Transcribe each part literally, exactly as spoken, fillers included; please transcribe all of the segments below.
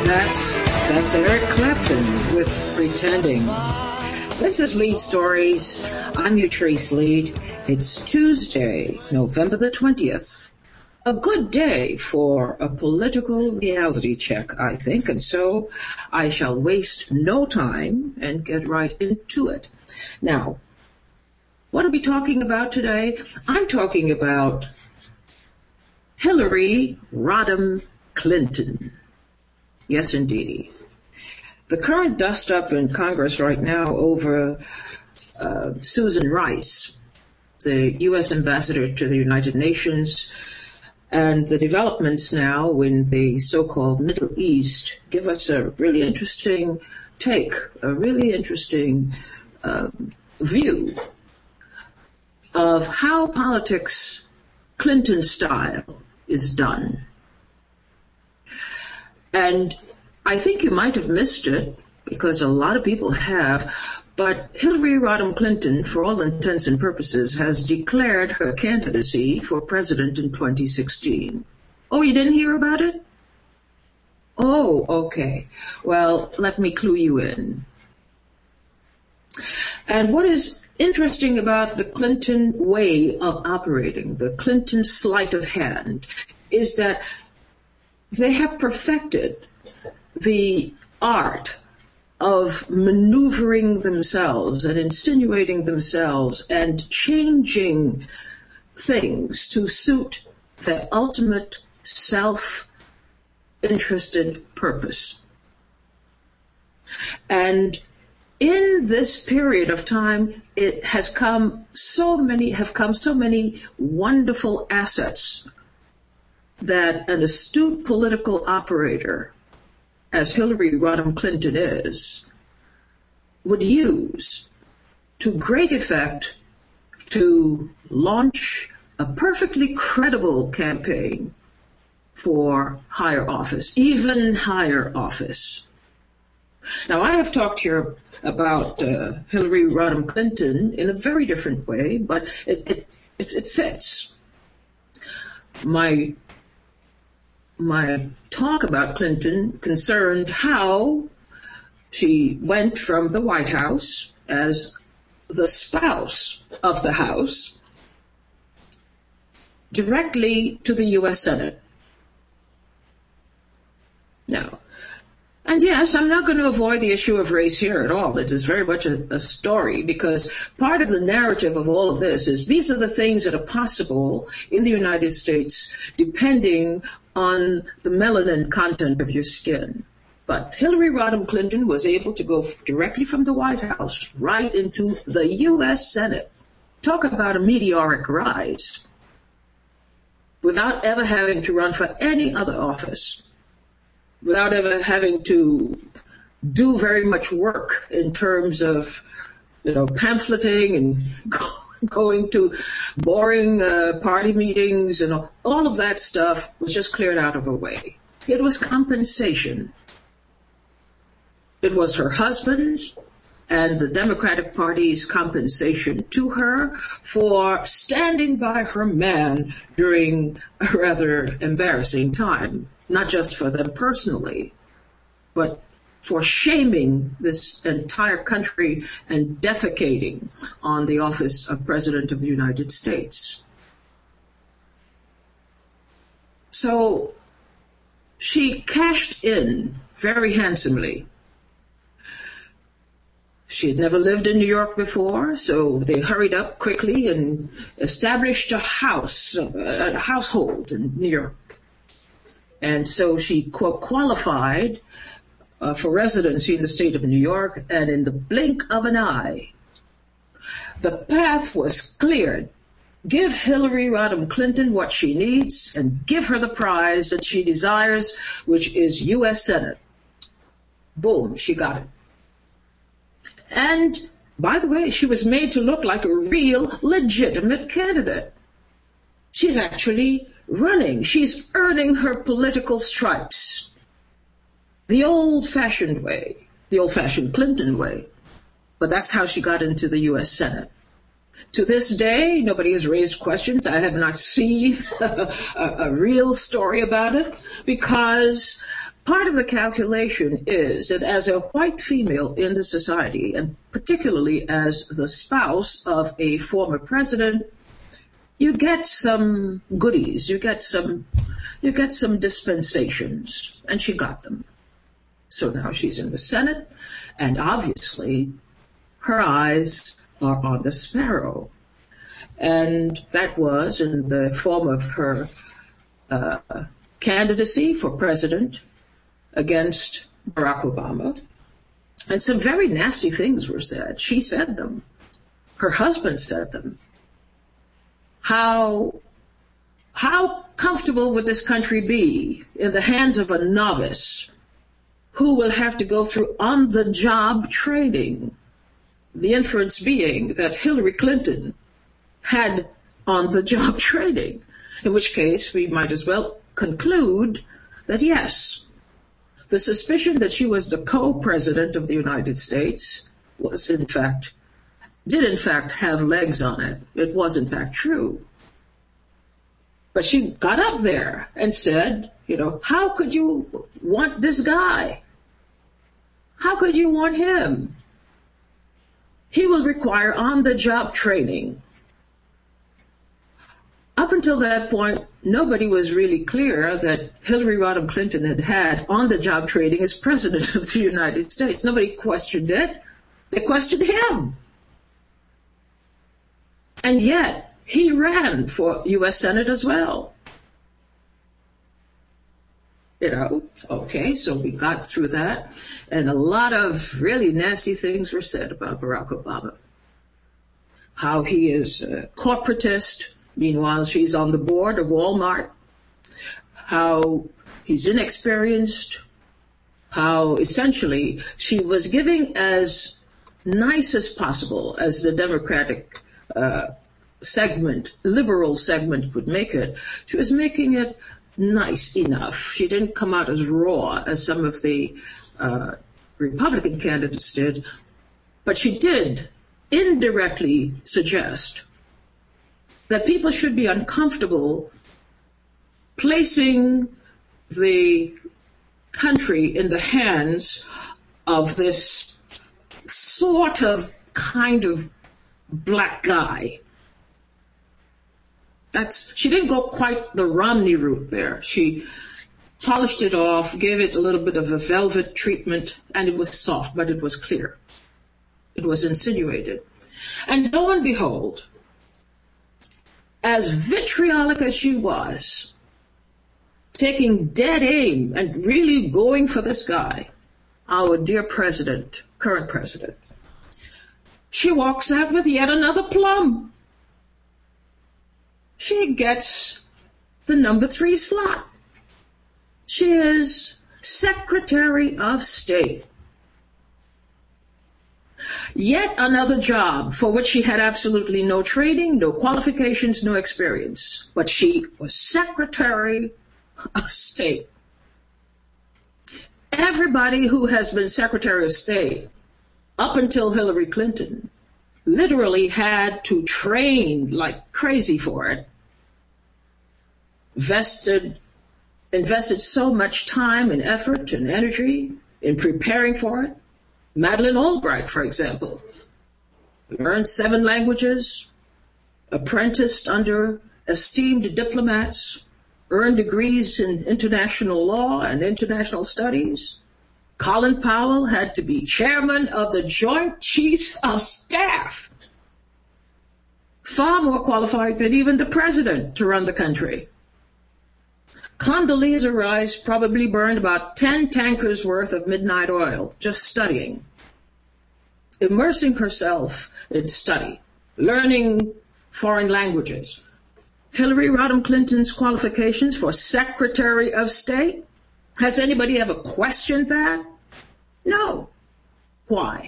That's that's Eric Clapton with Pretending. This is Lead Stories. I'm your Trace Lead. It's Tuesday, November the twentieth. A good day for a political reality check, I think, and so I shall waste no time and get right into it. Now, what are we talking about today? I'm talking about Hillary Rodham Clinton. Yes, indeedy. The current dust-up in Congress right now over uh, Susan Rice, the U S ambassador to the United Nations, and the developments now in the so-called Middle East give us a really interesting take, a really interesting uh, view of how politics, Clinton style, is done. And I think you might have missed it, because a lot of people have, but Hillary Rodham Clinton, for all intents and purposes, has declared her candidacy for president in twenty sixteen. Oh, you didn't hear about it? Oh, okay. Well, let me clue you in. And what is interesting about the Clinton way of operating, the Clinton sleight of hand, is that they have perfected the art of maneuvering themselves and insinuating themselves and changing things to suit their ultimate self-interested purpose. And in this period of time, it has come so many, have come so many wonderful assets that an astute political operator, as Hillary Rodham Clinton is, would use to great effect to launch a perfectly credible campaign for higher office, even higher office. Now, I have talked here about uh, Hillary Rodham Clinton in a very different way, but it, it, it, it fits. My My talk about Clinton concerned how she went from the White House as the spouse of the House directly to the U S Senate. Now, and yes, I'm not going to avoid the issue of race here at all. It is very much a, a story, because part of the narrative of all of this is these are the things that are possible in the United States depending on the melanin content of your skin. But Hillary Rodham Clinton was able to go directly from the White House right into the U S Senate. Talk about a meteoric rise, without ever having to run for any other office, without ever having to do very much work in terms of, you know, pamphleting and going to boring uh, party meetings, and all, all of that stuff was just cleared out of her way. It was compensation. It was her husband's and the Democratic Party's compensation to her for standing by her man during a rather embarrassing time, not just for them personally, but for shaming this entire country and defecating on the office of President of the United States. So she cashed in very handsomely. She had never lived in New York before, so they hurried up quickly and established a house, a household in New York. And so she qualified Uh, for residency in the state of New York, and in the blink of an eye, the path was cleared. Give Hillary Rodham Clinton what she needs and give her the prize that she desires, which is U S Senate. Boom, she got it. And, by the way, she was made to look like a real, legitimate candidate. She's actually running. She's earning her political stripes. The old-fashioned way, the old-fashioned Clinton way. But that's how she got into the U S Senate. To this day, nobody has raised questions. I have not seen a, a real story about it, because part of the calculation is that as a white female in the society, and particularly as the spouse of a former president, you get some goodies, you get some, you get some dispensations, and she got them. So now she's in the Senate, and obviously her eyes are on the sparrow. And that was in the form of her uh, candidacy for president against Barack Obama. And some very nasty things were said. She said them. Her husband said them. How, how comfortable would this country be in the hands of a novice who will have to go through on-the-job training? The inference being that Hillary Clinton had on-the-job training, in which case we might as well conclude that yes, the suspicion that she was the co-president of the United States was in fact, did in fact have legs on it. It was in fact true. But she got up there and said, you know, how could you want this guy? How could you want him? He will require on-the-job training. Up until that point, nobody was really clear that Hillary Rodham Clinton had had on-the-job training as president of the United States. Nobody questioned it. They questioned him. And yet, he ran for U S Senate as well. You know, okay, so we got through that. And a lot of really nasty things were said about Barack Obama. How he is a corporatist. Meanwhile, she's on the board of Walmart. How he's inexperienced. How essentially she was giving as nice as possible as the Democratic uh, segment, liberal segment would make it. She was making it nice enough. She didn't come out as raw as some of the uh, Republican candidates did, but she did indirectly suggest that people should be uncomfortable placing the country in the hands of this sort of kind of black guy. That's, she didn't go quite the Romney route there. She polished it off, gave it a little bit of a velvet treatment, and it was soft, but it was clear. It was insinuated. And lo and behold, as vitriolic as she was, taking dead aim and really going for this guy, our dear president, current president, she walks out with yet another plum. She gets the number three slot. She is Secretary of State. Yet another job for which she had absolutely no training, no qualifications, no experience. But she was Secretary of State. Everybody who has been Secretary of State up until Hillary Clinton literally had to train like crazy for it. Vested, invested so much time and effort and energy in preparing for it. Madeleine Albright, for example, learned seven languages, apprenticed under esteemed diplomats, earned degrees in international law and international studies. Colin Powell had to be chairman of the Joint Chiefs of Staff, far more qualified than even the president to run the country. Condoleezza Rice probably burned about ten tankers worth of midnight oil just studying, immersing herself in study, learning foreign languages. Hillary Rodham Clinton's qualifications for Secretary of State, has anybody ever questioned that? No. Why?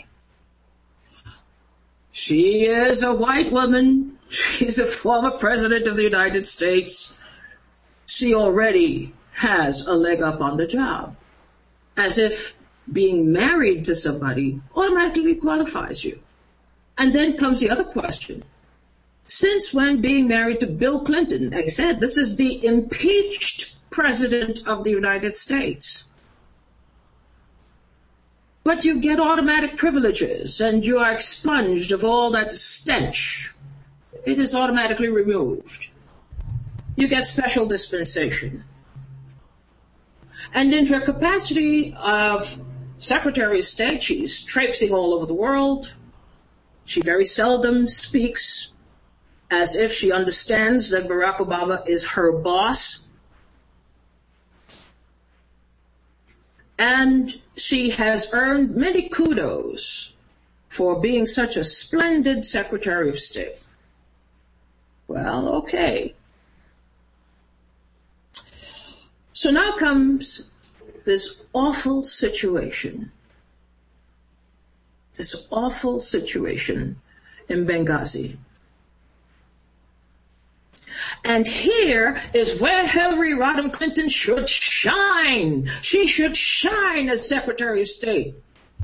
She is a white woman. She's a former president of the United States. She already has a leg up on the job, as if being married to somebody automatically qualifies you. And then comes the other question. Since when being married to Bill Clinton? I said this is the impeached president of the United States. But you get automatic privileges and you are expunged of all that stench. It is automatically removed. You get special dispensation. And in her capacity of Secretary of State, she's traipsing all over the world. She very seldom speaks as if she understands that Barack Obama is her boss. And she has earned many kudos for being such a splendid Secretary of State. Well, okay. So now comes this awful situation, this awful situation in Benghazi. And here is where Hillary Rodham Clinton should shine. She should shine as Secretary of State.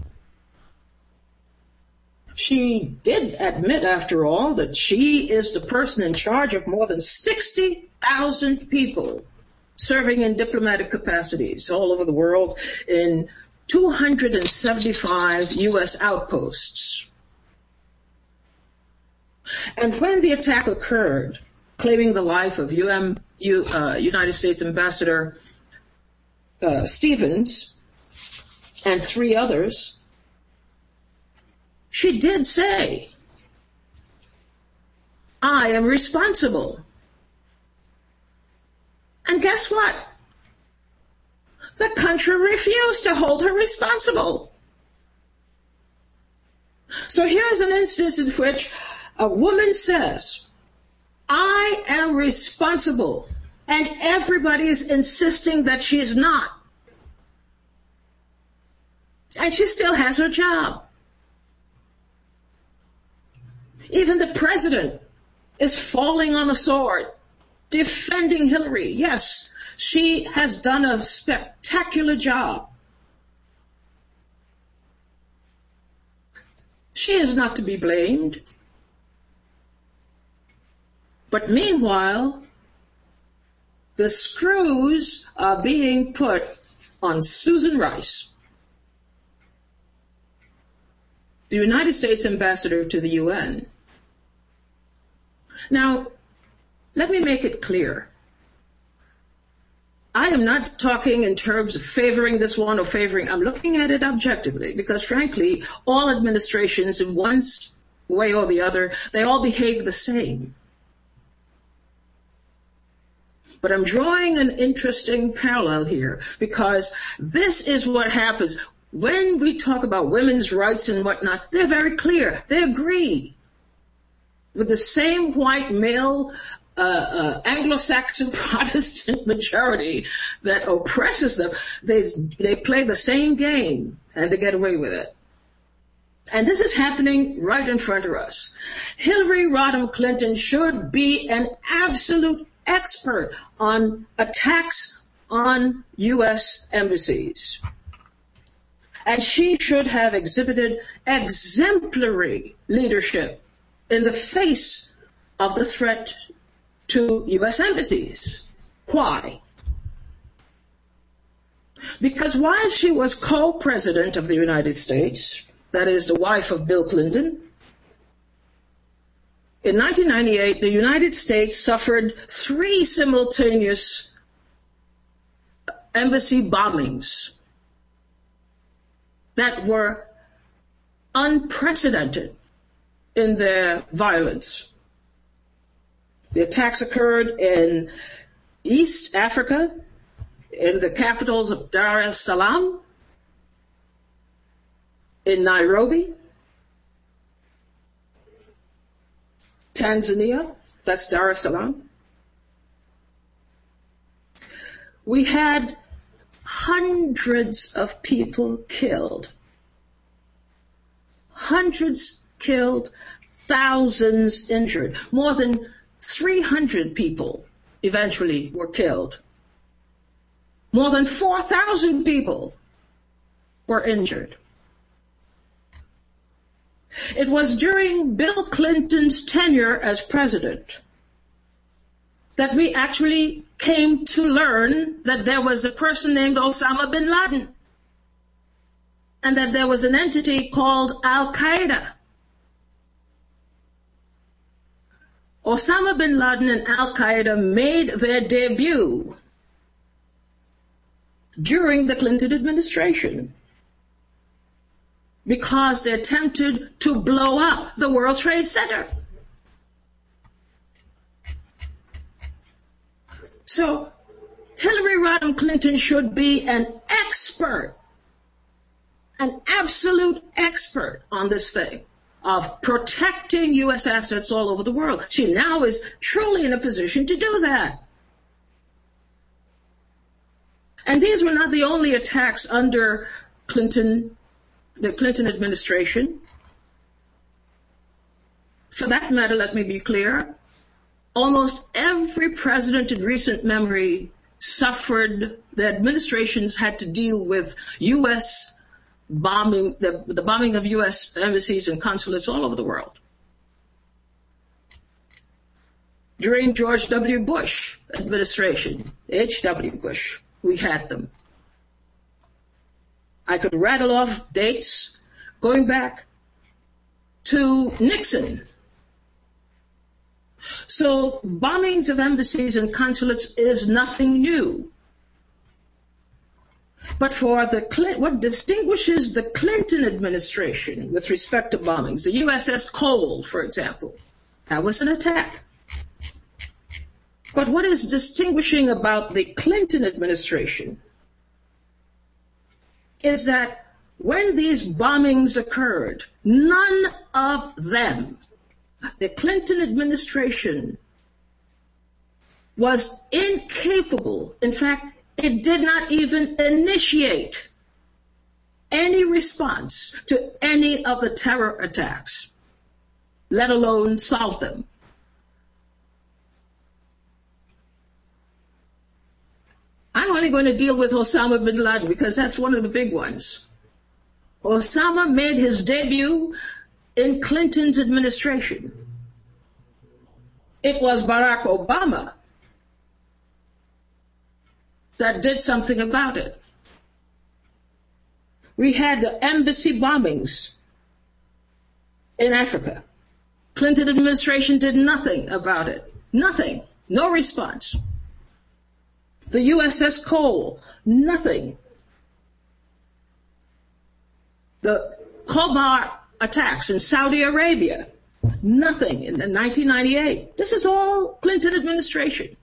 She did admit, after all, that she is the person in charge of more than sixty thousand people serving in diplomatic capacities all over the world in two hundred seventy-five U S outposts. And when the attack occurred, claiming the life of U M, U, uh, United States Ambassador uh, Stevens and three others, she did say, I am responsible. And guess what? The country refused to hold her responsible. So here's an instance in which a woman says, I am responsible, and everybody is insisting that she is not. And she still has her job. Even the president is falling on a sword, defending Hillary. Yes, she has done a spectacular job. She is not to be blamed. But meanwhile, the screws are being put on Susan Rice, the United States ambassador to the U N. Now, let me make it clear. I am not talking in terms of favoring this one or favoring. I'm looking at it objectively because, frankly, all administrations in one way or the other, they all behave the same. But I'm drawing an interesting parallel here because this is what happens. When we talk about women's rights and whatnot, they're very clear. They agree with the same white male uh, uh, Anglo-Saxon Protestant majority that oppresses them. They, they play the same game and they get away with it. And this is happening right in front of us. Hillary Rodham Clinton should be an absolute expert on attacks on U S embassies. And she should have exhibited exemplary leadership in the face of the threat to U S embassies. Why? Because while she was co-president of the United States, that is the wife of Bill Clinton, in nineteen ninety-eight, the United States suffered three simultaneous embassy bombings that were unprecedented in their violence. The attacks occurred in East Africa, in the capitals of Dar es Salaam, in Nairobi, Tanzania, that's Dar es Salaam. We had hundreds of people killed. Hundreds killed, thousands injured. More than three hundred people eventually were killed. More than four thousand people were injured. It was during Bill Clinton's tenure as president that we actually came to learn that there was a person named Osama bin Laden. and that there was an entity called Al-Qaeda. Osama bin Laden and Al-Qaeda made their debut during the Clinton administration because they attempted to blow up the World Trade Center. So Hillary Rodham Clinton should be an expert, an absolute expert on this thing of protecting U S assets all over the world. She now is truly in a position to do that. And these were not the only attacks under Clinton, the Clinton administration. For that matter, let me be clear, almost every president in recent memory suffered, the administrations had to deal with U S bombing, the, the bombing of U S embassies and consulates all over the world. During George W. Bush administration, H W. Bush, we had them. I could rattle off dates going back to Nixon. So bombings of embassies and consulates is nothing new. But for the Clinton, what distinguishes the Clinton administration with respect to bombings, the U S S Cole, for example, that was an attack. But what is distinguishing about the Clinton administration is that when these bombings occurred, none of them, the Clinton administration was incapable, in fact, it did not even initiate any response to any of the terror attacks, let alone solve them. I'm only going to deal with Osama bin Laden because that's one of the big ones. Osama made his debut in Clinton's administration. It was Barack Obama that did something about it. We had the embassy bombings in Africa. Clinton administration did nothing about it. Nothing. No response. The U S S Cole, nothing. The Khobar attacks in Saudi Arabia, nothing in nineteen ninety-eight. This is all Clinton administration.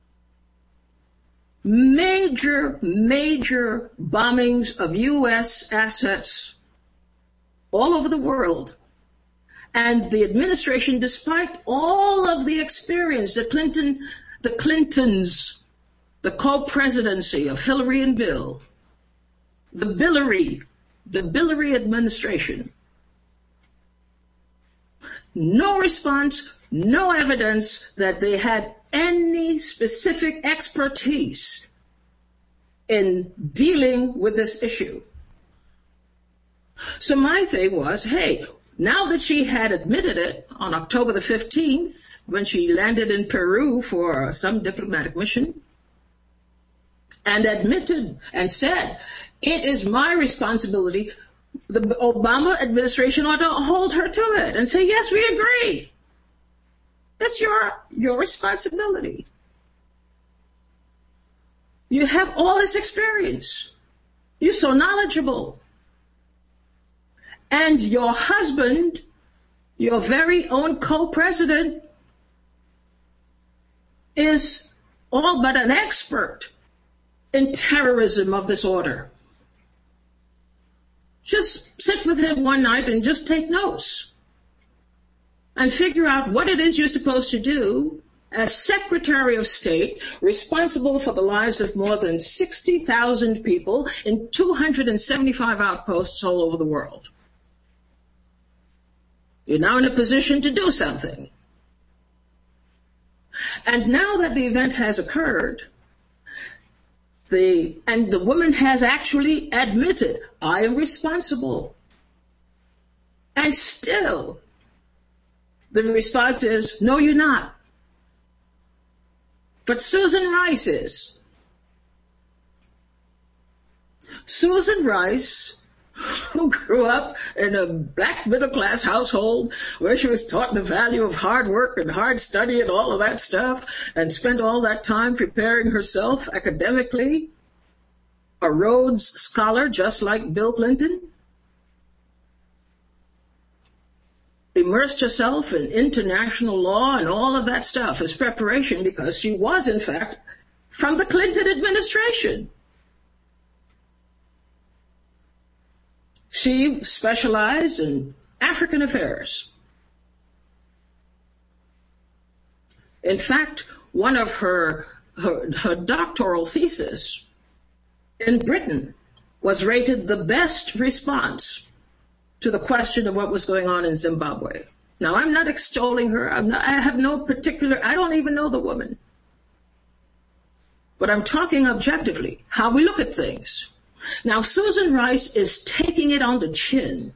Major, major bombings of U S assets all over the world. And the administration, despite all of the experience, the Clinton, the Clintons, the co-presidency of Hillary and Bill, the Billary, the Billary administration, no response, no evidence that they had any specific expertise in dealing with this issue. So my thing was, hey, now that she had admitted it on October the fifteenth, when she landed in Peru for some diplomatic mission, and admitted and said, it is my responsibility, the Obama administration ought to hold her to it and say, yes, we agree. That's your, your responsibility. You have all this experience. You're so knowledgeable. And your husband, your very own co-president, is all but an expert in terrorism of this order. Just sit with him one night and just take notes and figure out what it is you're supposed to do as Secretary of State, responsible for the lives of more than sixty thousand people in two hundred seventy-five outposts all over the world. You're now in a position to do something. And now that the event has occurred, The, and the woman has actually admitted, I am responsible. And still, the response is, no, you're not. But Susan Rice is. Susan Rice who grew up in a black middle-class household where she was taught the value of hard work and hard study and all of that stuff, and spent all that time preparing herself academically, a Rhodes Scholar just like Bill Clinton, immersed herself in international law and all of that stuff as preparation because she was, in fact, from the Clinton administration. She specialized in African affairs. In fact, one of her, her, her doctoral theses in Britain was rated the best response to the question of what was going on in Zimbabwe. Now, I'm not extolling her. I'm not, I have no particular, I don't even know the woman. But I'm talking objectively, how we look at things. Now, Susan Rice is taking it on the chin.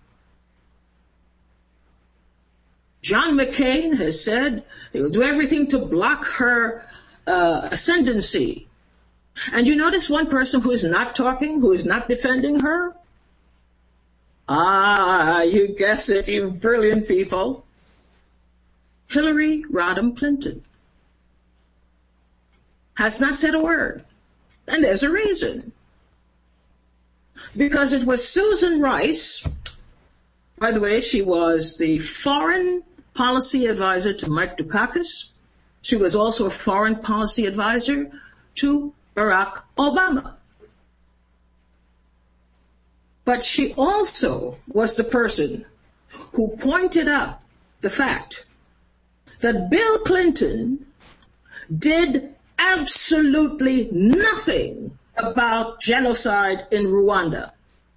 John McCain has said he will do everything to block her uh, ascendancy. And you notice one person who is not talking, who is not defending her? Ah, you guessed it, you brilliant people. Hillary Rodham Clinton has not said a word. And there's a reason. Because it was Susan Rice, by the way, she was the foreign policy advisor to Mike Dukakis. She was also a foreign policy advisor to Barack Obama. But she also was the person who pointed out the fact that Bill Clinton did absolutely nothing about genocide in Rwanda.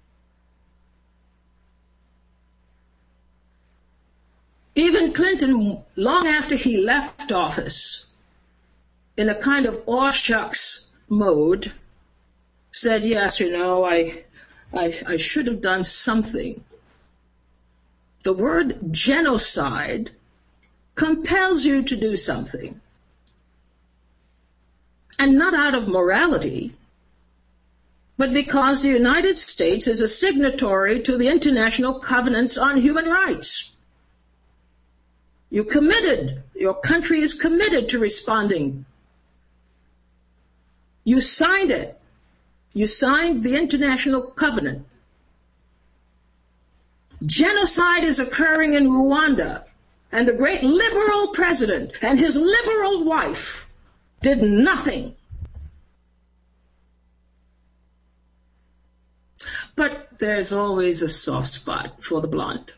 Even Clinton, long after he left office, in a kind of aw shucks mode, said, yes, you know, I, I, I should have done something. The word genocide compels you to do something. And not out of morality, but because the United States is a signatory to the International Covenants on Human Rights. You committed, your country is committed to responding. You signed it. You signed the International Covenant. Genocide is occurring in Rwanda, and the great liberal president and his liberal wife did nothing. But there's always a soft spot for the blonde.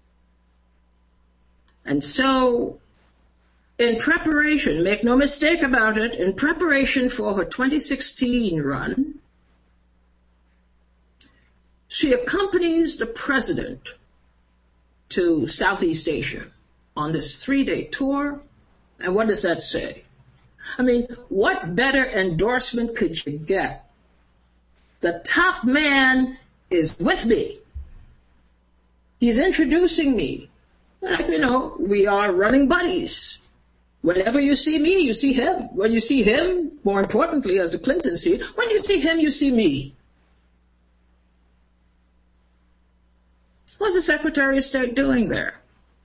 And so, in preparation, make no mistake about it, in preparation for her twenty sixteen run, she accompanies the president to Southeast Asia on this three-day tour. And what does that say? I mean, what better endorsement could you get? The top man is with me. He's introducing me. Like, you know, we are running buddies. Whenever you see me, you see him. When you see him, more importantly, as the Clintons see it, when you see him, you see me. What's the Secretary of State doing there?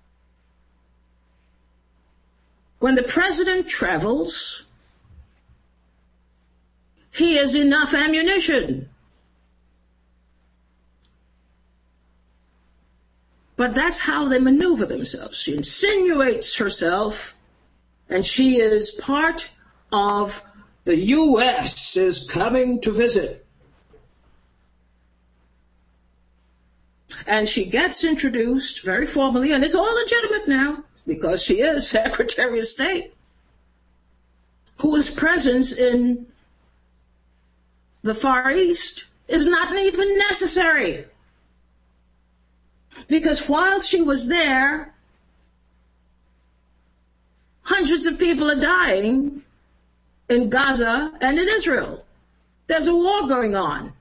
When the president travels, he has enough ammunition. But that's how they maneuver themselves. She insinuates herself, and she is part of the U S is coming to visit. And she gets introduced very formally, and it's all legitimate now, because she is Secretary of State, whose presence in the Far East is not even necessary. Because while she was there, hundreds of people are dying in Gaza and in Israel. There's a war going on.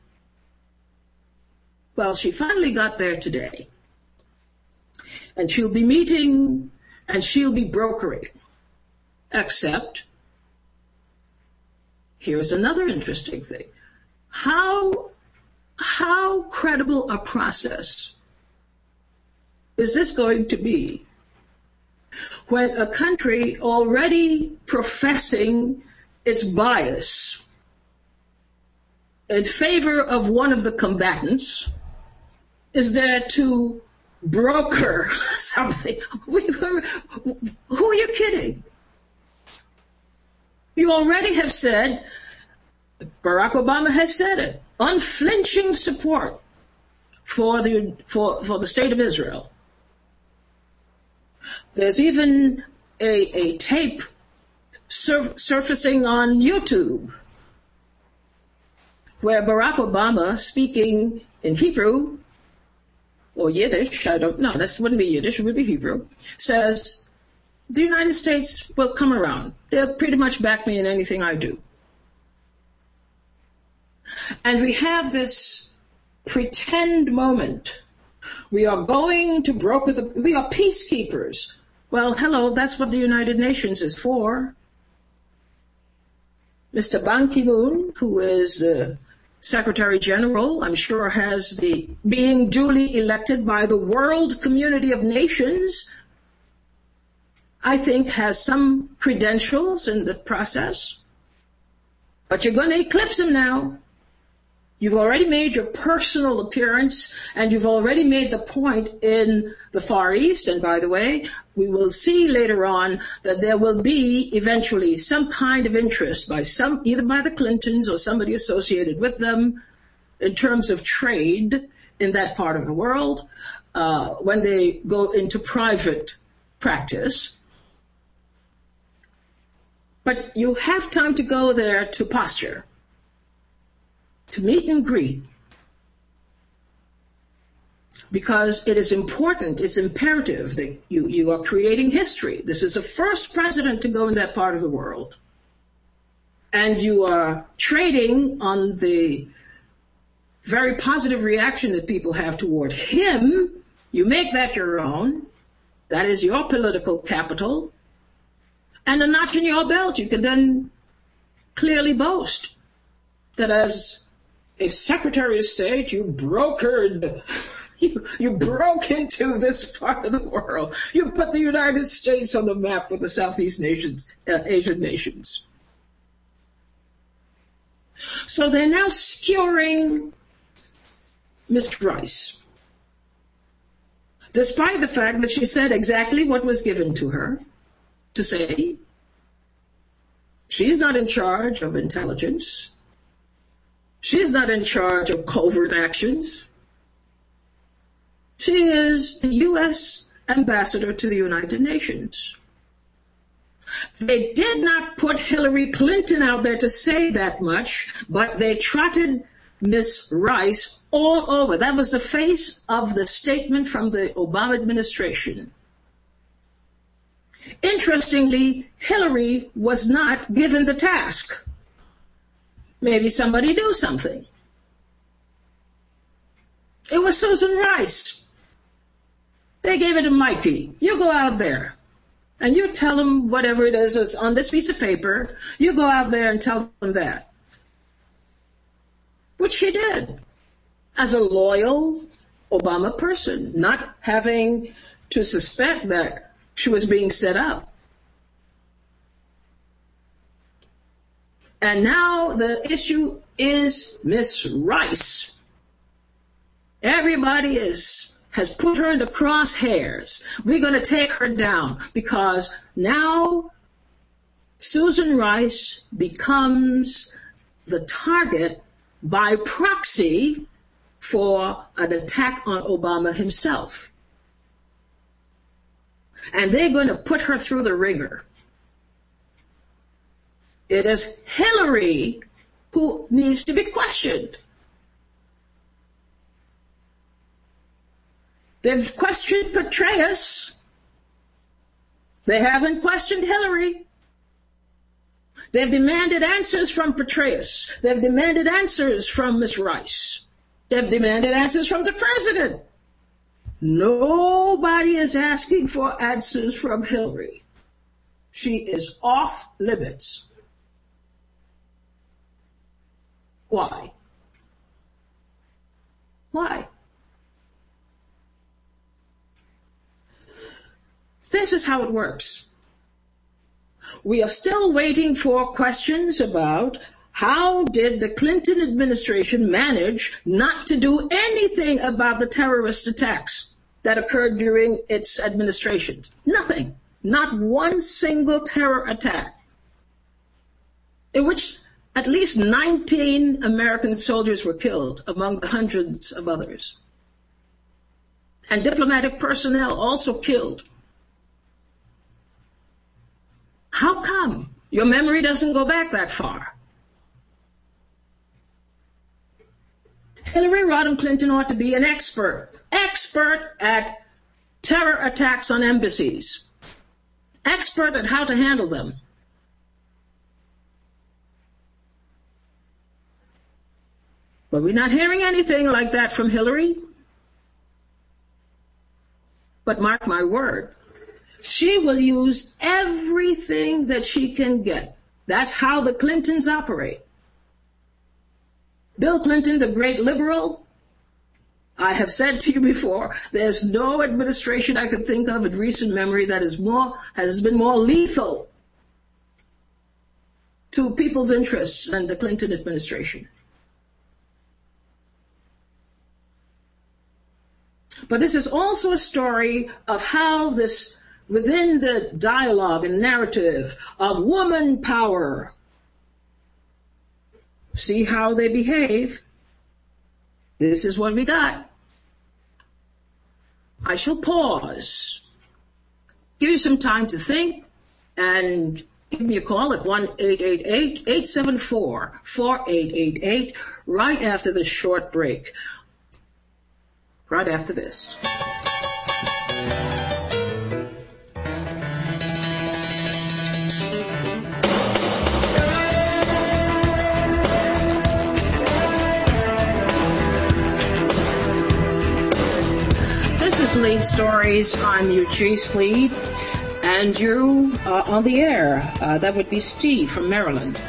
Well, she finally got there today. And she'll be meeting and she'll be brokering. Except, here's another interesting thing. How, how credible a process is this going to be when a country already professing its bias in favor of one of the combatants is there to broker something? Who are you kidding? You already have said, Barack Obama has said it, unflinching support for the for, for the state of Israel. There's even a, a tape sur- surfacing on YouTube where Barack Obama, speaking in Hebrew or Yiddish, I don't know, that wouldn't be Yiddish, it would be Hebrew, says, the United States will come around. They'll pretty much back me in anything I do. And we have this pretend moment. We are going to broker the, we are peacekeepers. Well, hello, that's what the United Nations is for. Mister Ban Ki-moon, who is the Secretary General, I'm sure has the, being duly elected by the world community of nations, I think has some credentials in the process. But you're going to eclipse him now. You've already made your personal appearance, and you've already made the point in the Far East. And by the way, we will see later on that there will be eventually some kind of interest by some, either by the Clintons or somebody associated with them, in terms of trade in that part of the world, uh, when they go into private practice. But you have time to go there to posture, to meet and greet, because it is important, it's imperative that you, you are creating history. This is the first president to go in that part of the world. And you are trading on the very positive reaction that people have toward him. You make that your own. That is your political capital. And a notch in your belt, you can then clearly boast that as a Secretary of State, you brokered, you, you broke into this part of the world. You put the United States on the map with the Southeast nations, uh, Asian nations. So they're now skewering Miz Rice, despite the fact that she said exactly what was given to her to say. She's not in charge of intelligence. She is not in charge of covert actions. She is the U S ambassador to the United Nations. They did not put Hillary Clinton out there to say that much, but they trotted Miz Rice all over. That was the face of the statement from the Obama administration. Interestingly, Hillary was not given the task. Maybe somebody do something. It was Susan Rice. They gave it to Mikey. You go out there and you tell them whatever it is that's on this piece of paper. You go out there and tell them that. Which she did as a loyal Obama person, not having to suspect that she was being set up. And now the issue is Miz Rice. Everybody is has put her in the crosshairs. We're going to take her down because now Susan Rice becomes the target by proxy for an attack on Obama himself. And they're going to put her through the ringer. It is Hillary who needs to be questioned. They've questioned Petraeus. They haven't questioned Hillary. They've demanded answers from Petraeus. They've demanded answers from Miz Rice. They've demanded answers from the president. Nobody is asking for answers from Hillary. She is off limits. Why? Why? This is how it works. We are still waiting for questions about how did the Clinton administration manage not to do anything about the terrorist attacks that occurred during its administration? Nothing. Not one single terror attack in which at least nineteen American soldiers were killed among the hundreds of others. And diplomatic personnel also killed. How come? Your memory doesn't go back that far. Hillary Rodham Clinton ought to be an expert, expert at terror attacks on embassies, expert at how to handle them. But we're not hearing anything like that from Hillary. But mark my word, she will use everything that she can get. That's how the Clintons operate. Bill Clinton, the great liberal, I have said to you before, there's no administration I could think of in recent memory that is more, has been more lethal to people's interests than the Clinton administration. But this is also a story of how this, within the dialogue and narrative of woman power, see how they behave. This is what we got. I shall pause, give you some time to think, and give me a call at one eight eight eight, eight seven four, four eight eight eight right after this short break. Right after this. This is Lead Stories. I'm Utrice Lead, and you uh, on the air. Uh, that would be Steve from Maryland.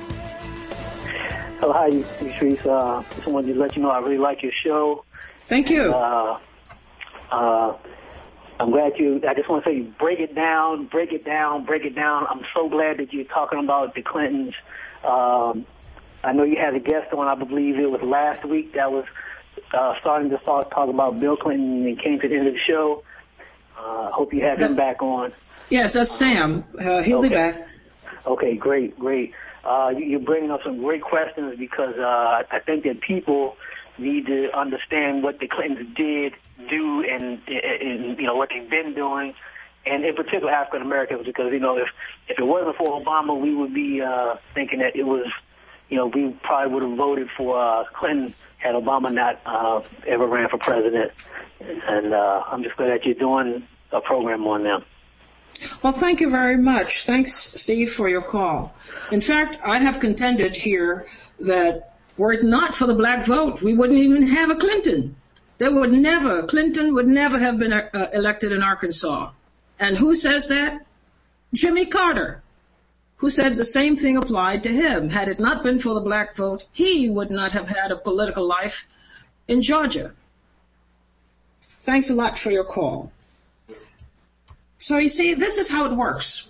Hello, hi, Utrice. Uh, just wanted to let you know I really like your show. Thank you. Uh, uh, I'm glad you, I just want to say, break it down, break it down, break it down. I'm so glad that you're talking about the Clintons. Um, I know you had a guest on, I believe it was last week, that was uh, starting to start talk about Bill Clinton and came to the end of the show. I uh, hope you have him back on. Yes, that's Sam. Uh, he'll okay. be back. Okay, great, great. Uh, you're bringing up some great questions because uh, I think that people need to understand what the Clintons did, do, and, and you know what they've been doing, and in particular African Americans, because you know if if it wasn't for Obama, we would be uh, thinking that it was, you know, we probably would have voted for uh, Clinton had Obama not uh, ever ran for president. And uh, I'm just glad that you're doing a program on them. Well, thank you very much. Thanks, Steve, for your call. In fact, I have contended here that were it not for the black vote, we wouldn't even have a Clinton. There would never, Clinton would never have been uh, elected in Arkansas. And who says that? Jimmy Carter, who said the same thing applied to him. Had it not been for the black vote, he would not have had a political life in Georgia. Thanks a lot for your call. So you see, this is how it works.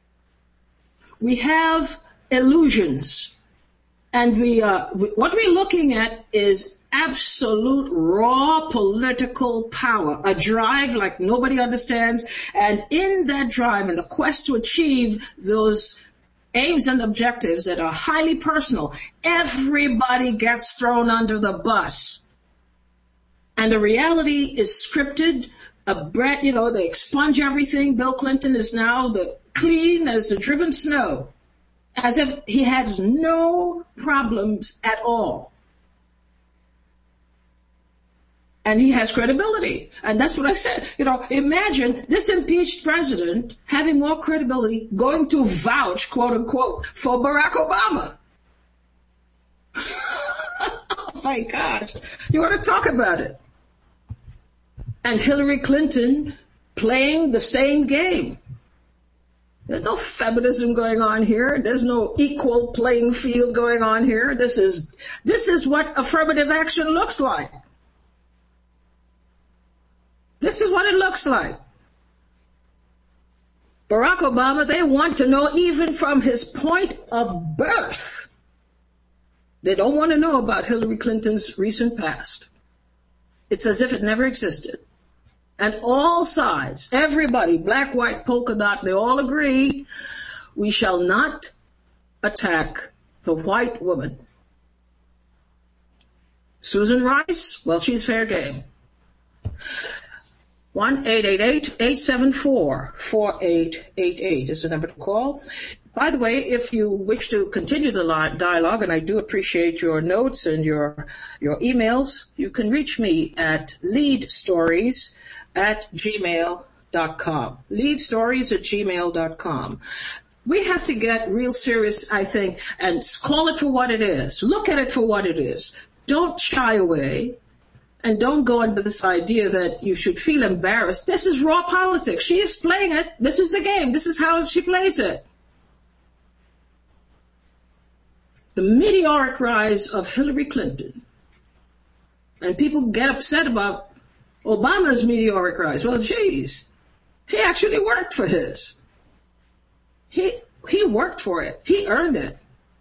We have illusions. And we, uh, what we're looking at is absolute raw political power, a drive like nobody understands. And in that drive, in the quest to achieve those aims and objectives that are highly personal, everybody gets thrown under the bus. And the reality is scripted. A breath, you know, they expunge everything. Bill Clinton is now the clean as the driven snow, as if he has no problems at all. And he has credibility. And that's what I said. You know, imagine this impeached president having more credibility going to vouch, quote unquote, for Barack Obama. Oh my gosh. You want to talk about it. And Hillary Clinton playing the same game. There's no feminism going on here. There's no equal playing field going on here. This is this is what affirmative action looks like. This is what it looks like. Barack Obama, they want to know even from his point of birth. They don't want to know about Hillary Clinton's recent past. It's as if it never existed. And all sides, everybody, black, white, polka dot, they all agree we shall not attack the white woman. Susan Rice, well, she's fair game. one eight eight eight, eight seven four, four eight eight eight is the number to call. By the way, if you wish to continue the dialogue, and I do appreciate your notes and your your emails, you can reach me at leadstories at gmail dot com. leadstories at gmail dot com. We have to get real serious, I think, and call it for what it is. Look at it for what it is. Don't shy away. And don't go into this idea that you should feel embarrassed. This is raw politics. She is playing it. This is the game. This is how she plays it. The meteoric rise of Hillary Clinton. And people get upset about Obama's meteoric rise. Well, geez, he actually worked for his. He, he worked for it. He earned it.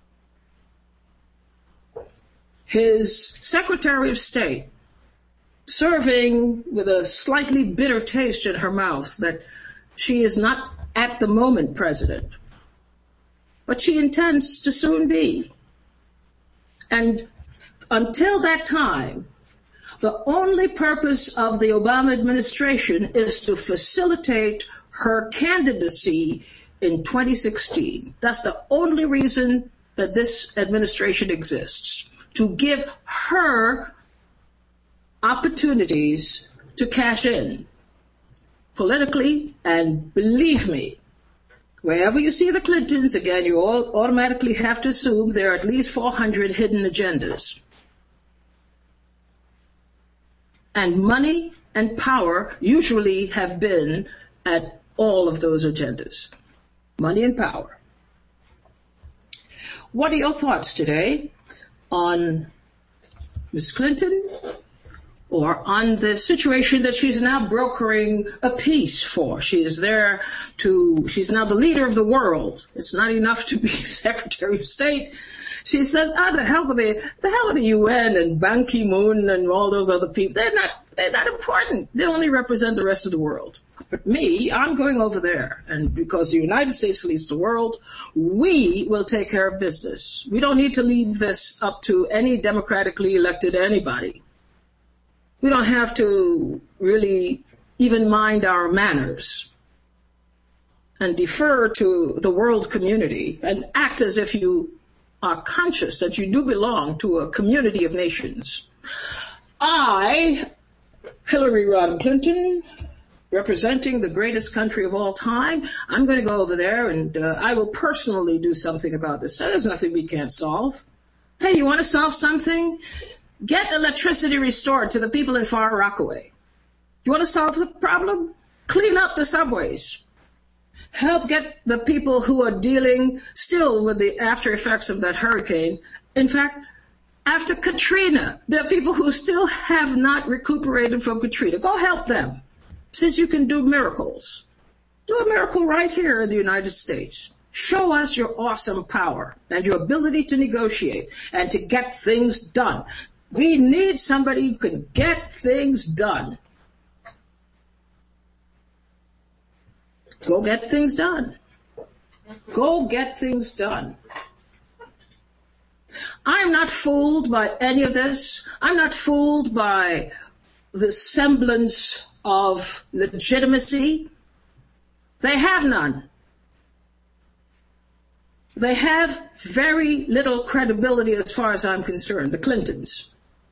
His Secretary of State, serving with a slightly bitter taste in her mouth that she is not at the moment president, but she intends to soon be. And until that time, the only purpose of the Obama administration is to facilitate her candidacy in twenty sixteen. That's the only reason that this administration exists, to give her opportunities to cash in politically. And believe me, wherever you see the Clintons, again, you all automatically have to assume there are at least four hundred hidden agendas. And money and power usually have been at all of those agendas. Money and power. What are your thoughts today on Miz Clinton, or on the situation that she's now brokering a peace for? She is there to, she's now the leader of the world. It's not enough to be Secretary of State. She says, ah, the hell with the, the hell with the U N and Ban Ki-moon and all those other people. They're not, they're not important. They only represent the rest of the world. But me, I'm going over there. And because the United States leads the world, we will take care of business. We don't need to leave this up to any democratically elected anybody. We don't have to really even mind our manners and defer to the world community and act as if you are conscious that you do belong to a community of nations. I, Hillary Rodham Clinton, representing the greatest country of all time, I'm going to go over there and uh, I will personally do something about this. There's nothing we can't solve. Hey, you want to solve something? Get electricity restored to the people in Far Rockaway. You want to solve the problem? Clean up the subways. Help get the people who are dealing still with the after effects of that hurricane. In fact, after Katrina, there are people who still have not recuperated from Katrina. Go help them, since you can do miracles. Do a miracle right here in the United States. Show us your awesome power and your ability to negotiate and to get things done. We need somebody who can get things done. Go get things done. Go get things done. I'm not fooled by any of this. I'm not fooled by the semblance of legitimacy. They have none. They have very little credibility as far as I'm concerned, the Clintons.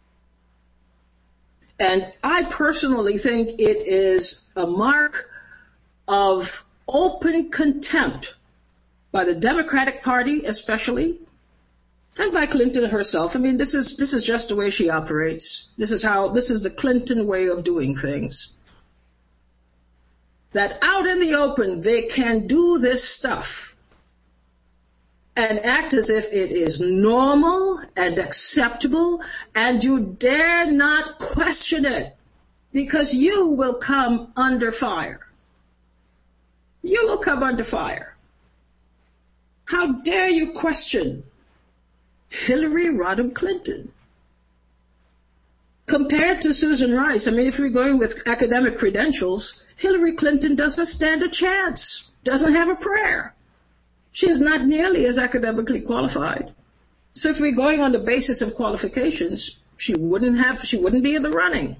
And I personally think it is a mark of open contempt by the Democratic Party especially, and by Clinton herself. I mean, this is this is just the way she operates. This is how this is the Clinton way of doing things. That out in the open they can do this stuff and act as if it is normal and acceptable, and you dare not question it. because you will come under fire. You will come under fire. How dare you question Hillary Rodham Clinton? Compared to Susan Rice, I mean, if we're going with academic credentials, Hillary Clinton doesn't stand a chance, doesn't have a prayer. She is not nearly as academically qualified. So if we're going on the basis of qualifications, she wouldn't have, she wouldn't be in the running.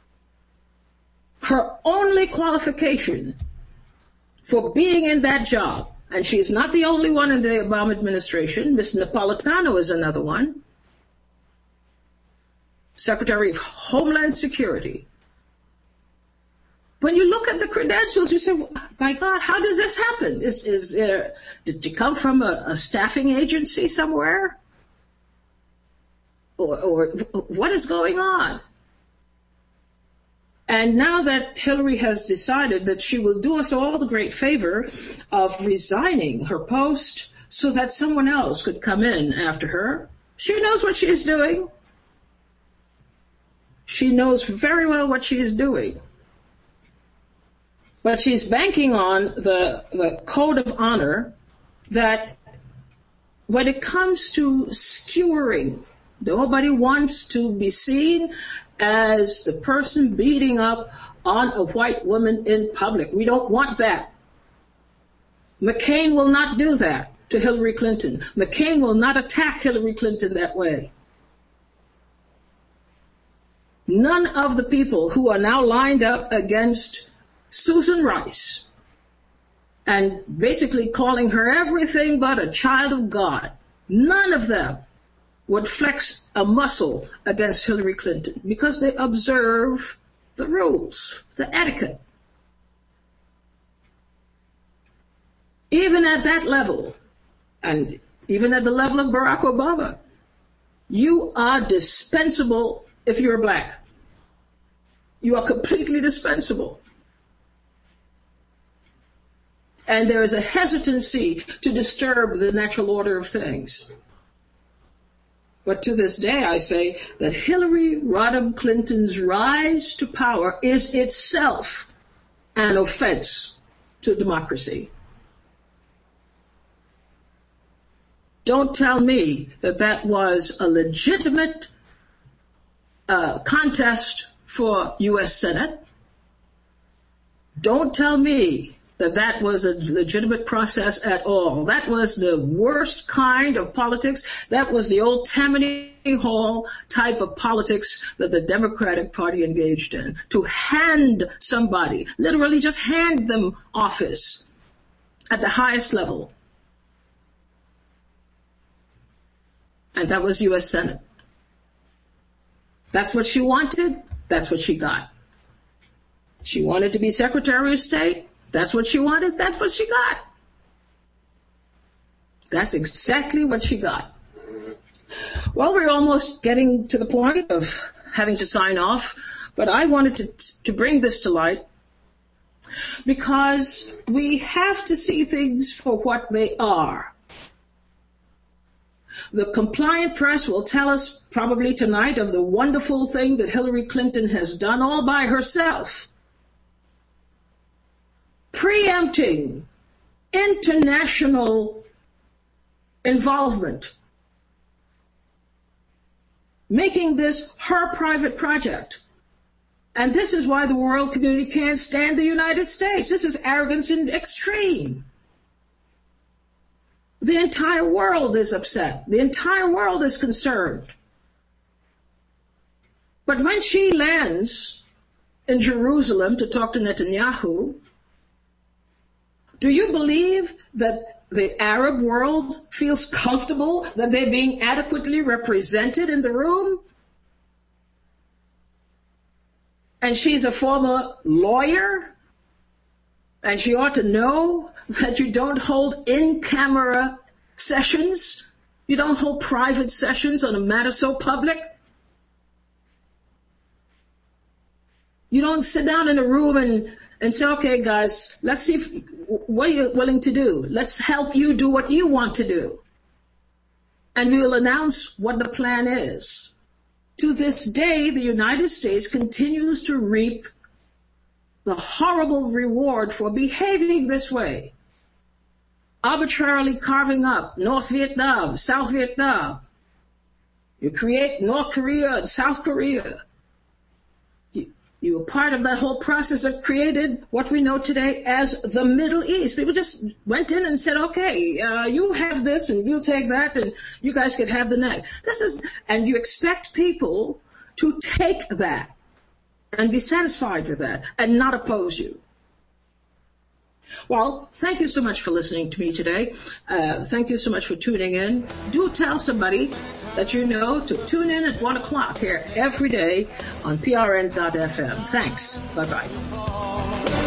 Her only qualification for being in that job, and she is not the only one in the Obama administration, Miz Napolitano is another one, Secretary of Homeland Security. When you look at the credentials, you say, my God, how does this happen? Is, is, uh, did you come from a, a staffing agency somewhere? Or, or what is going on? And now that Hillary has decided that she will do us all the great favor of resigning her post so that someone else could come in after her, she knows what she is doing. She knows very well what she is doing. But she's banking on the, the code of honor that when it comes to skewering, nobody wants to be seen as the person beating up on a white woman in public. We don't want that. McCain will not do that to Hillary Clinton. McCain will not attack Hillary Clinton that way. None of the people who are now lined up against Susan Rice and basically calling her everything but a child of God, none of them would flex a muscle against Hillary Clinton because they observe the rules, the etiquette. Even at that level, and even at the level of Barack Obama, you are dispensable if you're black. You are completely dispensable. And there is a hesitancy to disturb the natural order of things. But to this day, I say that Hillary Rodham Clinton's rise to power is itself an offense to democracy. Don't tell me that that was a legitimate uh, contest for U S Senate. Don't tell me that that was a legitimate process at all. That was the worst kind of politics. That was the old Tammany Hall type of politics that the Democratic Party engaged in. To hand somebody, literally just hand them office at the highest level. And that was U S Senate. That's what she wanted. That's what she got. She wanted to be Secretary of State. That's what she wanted. That's what she got. That's exactly what she got. Well, we're almost getting to the point of having to sign off, but I wanted to, to bring this to light because we have to see things for what they are. The compliant press will tell us probably tonight of the wonderful thing that Hillary Clinton has done all by herself, preempting international involvement, making this her private project. And this is why the world community can't stand the United States. This is arrogance in extreme. The entire world is upset. The entire world is concerned. But when she lands in Jerusalem to talk to Netanyahu, do you believe that the Arab world feels comfortable that they're being adequately represented in the room? And she's a former lawyer, and she ought to know that you don't hold in-camera sessions. You don't hold private sessions on a matter so public. You don't sit down in a room and, and say, okay, guys, let's see if, what are you willing to do? Let's help you do what you want to do. And we will announce what the plan is. to this day, the United States continues to reap the horrible reward for behaving this way, arbitrarily carving up North Vietnam, South Vietnam. You create North Korea and South Korea. You, you were part of that whole process that created what we know today as the Middle East. People just went in and said, okay, uh, you have this and you take that and you guys could have the next. This is, and you expect people to take that and be satisfied with that and not oppose you. Well, thank you so much for listening to me today. Uh, thank you so much for tuning in. Do tell somebody that you know to tune in at one o'clock here every day on P R N dot F M. Thanks. Bye-bye.